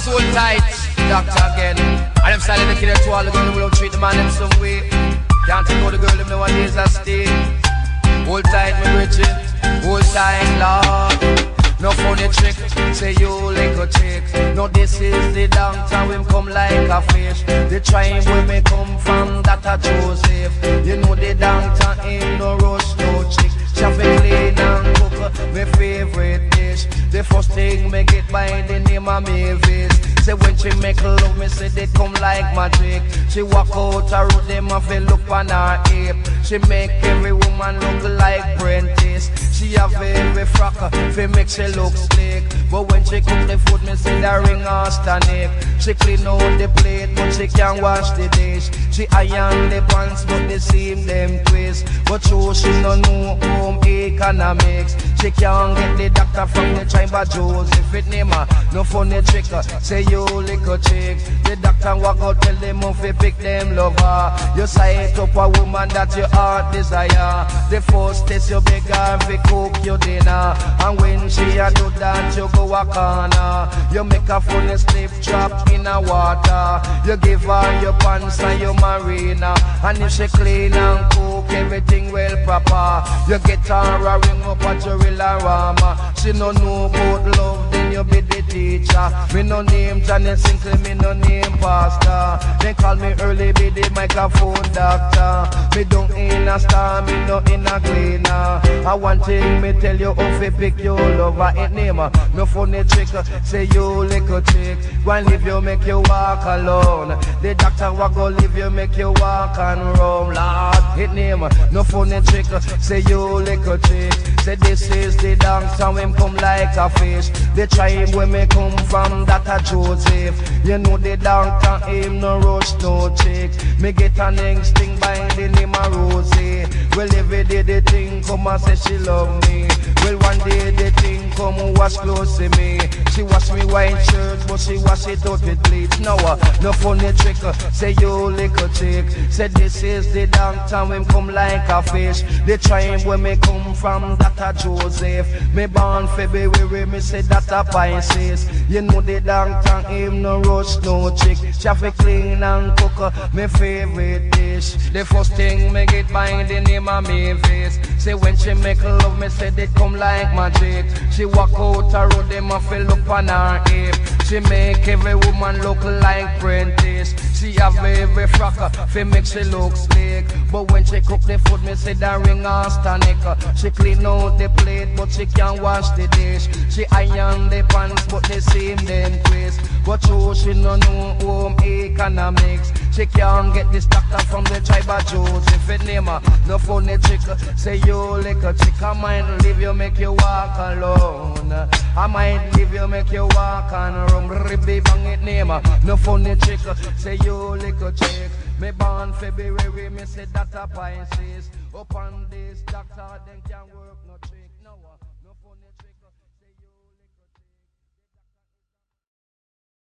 soul tight, doctor again. And I'm silent the killer to all the girls who don't treat the man in some way. Can't take all the girl them nowadays that stay. Hold tight, my Richie. Hold tight, Lord. No funny trick, say you like a chick. No, this is the downtown, we come like a fish. The tribe where me come from, that a Joseph. You know the downtown ain't no rush, no chick. Traffic clean and cook, my favorite dish. The first thing me get by the name of Mavis. Say when she make love, me say they come like magic. She walk out her road, them a feel look on her hip. She make every woman look like Prentice. She have every frock, fi make she look slick. But when she cook the food, me see the ring on neck. She clean out the plate, but she can't wash the dish. She iron the pants, but they seam them twist. But true, she no know home economics. She can't get the doctor from the chamber Joseph. It name her, no funny trick. Say you little chick. The doctor walk out, tell them if you pick them lover. You sight up a woman that your heart desire. The first test you beg her fi cook your dinner. And when she a do that, you go a corner. You make a funny slip trap in a water. You give her your pants and your marina. And if she clean and cook everything well proper, you get her a ring up at your Rama. She no know about love, then you be the teacher. Me no name Janet Sinclair, me no name Pastor. They call me early, be the microphone doctor. Me don't in a star, me no in a cleaner. I want thing me tell you if you pick your lover, it name no funny trick. Say you little chick, go and leave you, make you walk alone. The doctor will go leave you, make you walk and roam. Lord, it name no funny trick. Say you little chick. Say this is the downtown, him come like a fish. The tribe where me come from, that a Joseph. You know the downtown, him no rush, no chick. Me get an instinct by the name of Rosie. Well, every day the thing come and say she love me. Well, one day the thing come and wash close to me. She wash me white shirt, but she wash it out with bleach. No, no funny trick. Say you little chick. Say this is the downtown, him come like a fish. The tribe where me come from, that a Joseph. Me born February, me say that a Pisces. You know the downtown, him no rush, no chick. Traffic clean and cook, me favorite dish. The first thing me get by the name of Mavis. Say when she make love, me say they come like magic. She walk out her road, them a feel up on her hip. She make every woman look like Prentice. She have every frock, fi make she look slick. But when she cook the food, me say that ring on stanic. She clean out the plate, but she can't wash the dish. She iron the pants, but they seam them twist. But true, she no know home economics. She can't get this doctor from the tribe of Joseph. It name her, no funny trick. Say you like a chick, I might leave you, make you walk alone. I might leave you, make you walk and run. Ribby bang it name her, no funny trick. Say you like a chick. Me born February, me say that a Pisces. Up on this doctor, then can't work no trick. No funny trick.